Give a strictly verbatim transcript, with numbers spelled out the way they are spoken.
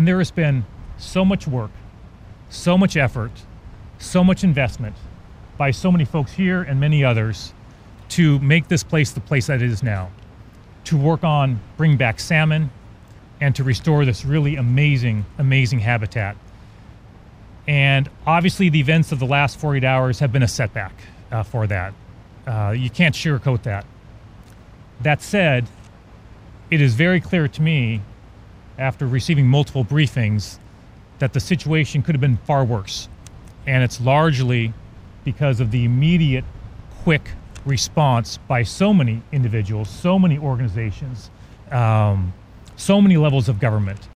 And there has been so much work, so much effort, so much investment by so many folks here and many others to make this place the place that it is now, to work on bringing back salmon and to restore this really amazing, amazing habitat. And obviously the events of the last forty-eight hours have been a setback uh, for that. Uh, you can't sugarcoat that. That said, it is very clear to me, after receiving multiple briefings, that the situation could have been far worse. And it's largely because of the immediate, quick response by so many individuals, so many organizations, um, so many levels of government.